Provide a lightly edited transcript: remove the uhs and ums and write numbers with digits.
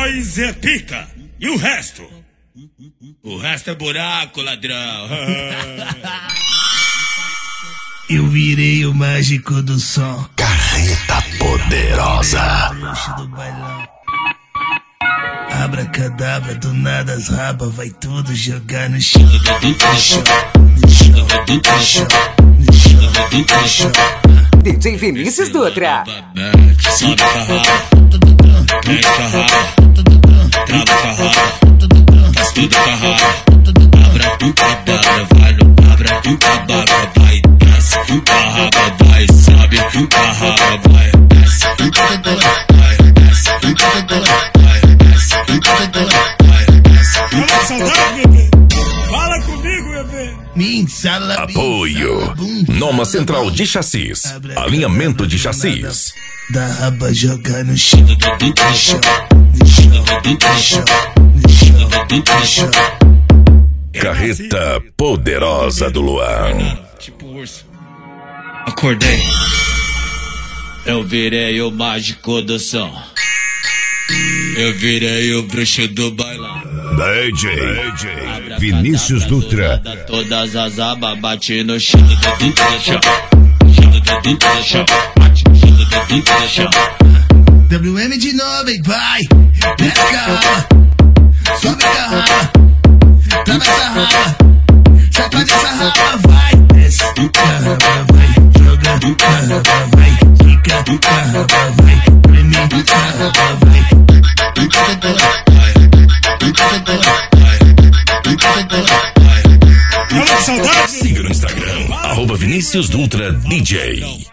Nós é pica. E o resto? O resto é buraco, ladrão. Eu virei o mágico do som. Carreta poderosa. Abracadabra, do nada as rabas vai tudo jogar no chão. DJ Vinícius Dutra. Sobe carrada, mexe carrada, trava carrada, faz tudo carrada. Abra do cadabra, vai no abra do cadabra, vai, desce do carraba, vai, sobe do carraba, vai, desce do cadabra, vai, desce do cadabra, vai, desce do cadabra, vai, desce do Fala saudade, bebê. Fala comigo, bebê. Apoio Noma Central de Chassis. Alinhamento de chassis. Da raba jogar no chão. Carreta poderosa do Luan. tipo urso. Acordei. Eu virei o mágico do som. Eu virei o bruxo do bailão. DJ Vinícius Dutra. Todas as abas bate no chão. Chão. Chão. Chão. WM de novo, hein, vai. Desce carraba, sobe carraba, trava essa raba, sacode essa raba, vai. Desce do carraba, vai. Joga do carraba, vai. Fica do carraba, vai. Preme do carraba, vai. Fala saudade. Siga no Instagram, @Vinícius Dutra DJ.